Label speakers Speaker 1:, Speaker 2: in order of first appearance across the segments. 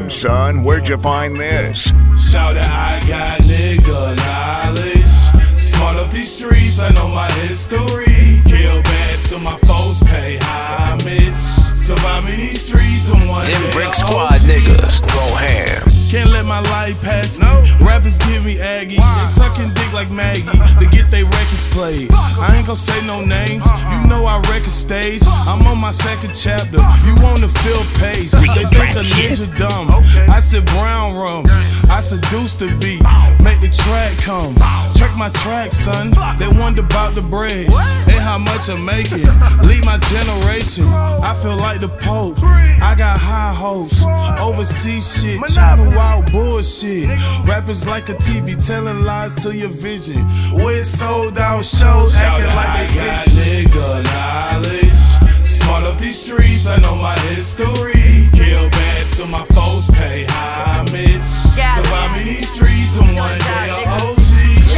Speaker 1: Damn, son, where'd you find this?
Speaker 2: Shout out, I got nigga knowledge. Smart up these streets, I know my history. Kill bad till my foes pay homage. Surviving these streets and one
Speaker 3: Them
Speaker 2: day
Speaker 3: Brick
Speaker 2: I'll
Speaker 3: Squad
Speaker 2: OG.
Speaker 3: niggas go ham.
Speaker 2: Can't let my life pass me. Rappers give me Aggie. They sucking dick like Maggie to get they records played. I ain't gon' say no names. You know I record stage. I'm on my second chapter. You on the field page. They think a ninja dumb. I said brown rum. I seduce the beat. Make the track come. Check my track, son. They wonder about the bread and how much I'm making. Lead my generation. I feel like the Pope. I got high hopes. Overseas shit. China wild bullshit. Rappers like a TV telling lies to your vision. With sold out shows acting like they got nigga knowledge. Smart up these streets, I know my history. Kill bad till my foes pay homage. Surviving these streets and one day a OG.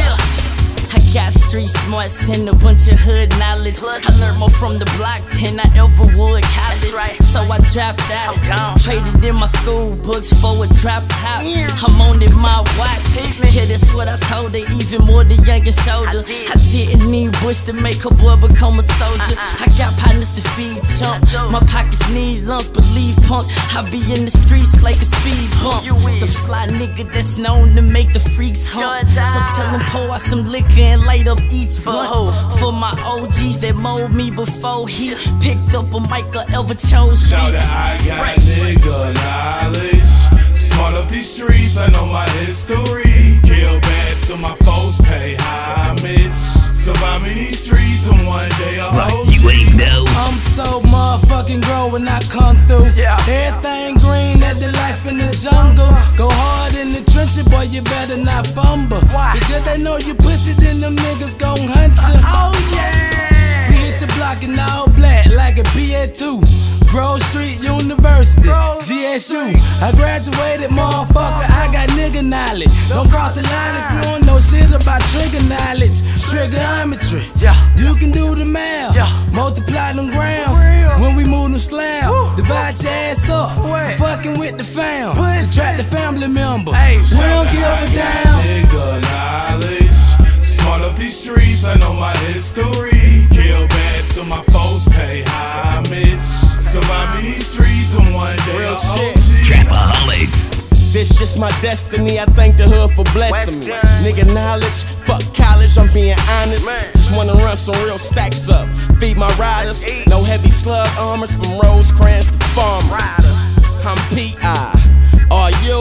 Speaker 4: I got street smarts and a bunch of hood knowledge. I learned more from the block than I ever would college. So I dropped out, traded in my school books for a drop top. I'm on it, my watch. Yeah, that's what I told her, even more the youngest shoulder. I didn't need Bush to make her boy become a soldier. I got partners to feed chump. My pockets need lumps, believe punk. I be in the streets like a speed bump. The fly nigga that's known to make the freaks hump. So tell them pour out some liquor and light up each blunt. For my OGs that mold me before he picked up a mic or ever chose beats.
Speaker 2: Shout out, I got nigga knowledge. Smart up these streets, I know my history. Kill bad till my foes pay homage. Surviving these streets and one day I'll OG.
Speaker 3: You ain't know.
Speaker 5: I'm so motherfucking grown when I come through. Everything green at the life in the jungle. Go hard in the trenches, boy, you better not fumble. Cause if they know you pussy, then them niggas gon' hunt you. We hit your block in all black like a PA2. Grove Street University, GSU. I graduated, motherfucker, I got nigga knowledge. Don't cross the line if you don't know shit about trigger knowledge. Trigonometry, you can do the math. Multiply them grams when we move them slab. Divide your ass up for fucking with the fam. Subtract the family member, we don't give a damn.
Speaker 2: Nigga knowledge. Smart up these streets, I know my history. Kill bad till my foes pay homage. Surviving these streets and one day
Speaker 6: Real
Speaker 2: I'll
Speaker 6: shit.
Speaker 2: OG.
Speaker 3: Trapaholics.
Speaker 6: This just my destiny, I thank the hood for blessing me. Nigga knowledge, fuck college, I'm being honest. Just wanna run some real stacks up, feed my riders. No heavy slug armors from Rosecrans to Farmers. I'm P.I. Are you?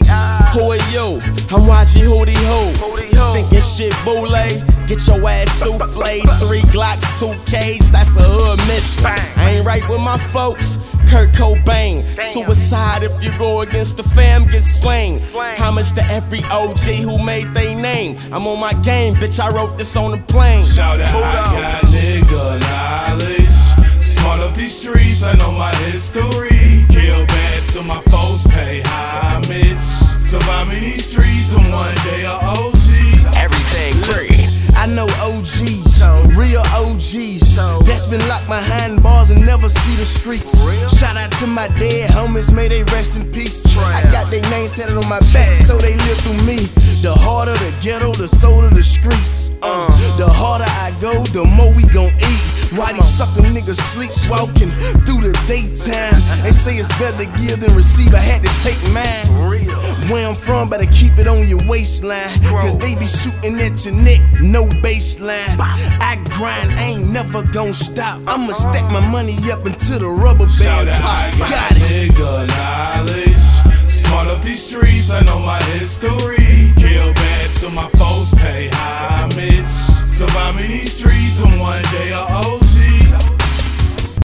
Speaker 6: Who are you? I'm YG Hootie Hoo. Thinking shit boule, get your ass souffle. 3 Glocks, 2 Ks, that's a hood mission. I ain't right with my folks. Kurt Cobain, suicide if you go against the fam, get slain. Homage to every OG who made they name. I'm on my game, bitch, I wrote this on the plane.
Speaker 2: Shout out, I got nigga knowledge. Smart up these streets, I know my history. Kill bad till my foes pay homage. Surviving these streets and one day I'll OG.
Speaker 3: Everything green.
Speaker 6: I know OGs, real OGs. That's been locked behind bars and never see the streets. Shout out to my dead homies, may they rest in peace. I got their names tatted on my back, so they live through me. The harder the ghetto, the soul the streets. The harder I go, the more we gon' eat. Why these sucker niggas sleepwalking through the daytime? They say it's better to give than receive, I had to take mine. Where I'm from, better keep it on your waistline. Cause they be shooting at your neck, no baseline. I grind, I ain't never gon' stop. I'ma stack my money up until the rubber
Speaker 2: Shout
Speaker 6: band
Speaker 2: out,
Speaker 6: pop.
Speaker 2: I got nigga knowledge. Smart up these streets, I know my history. Kill bad till my foes pay homage. Surviving these streets and one day I'll OG.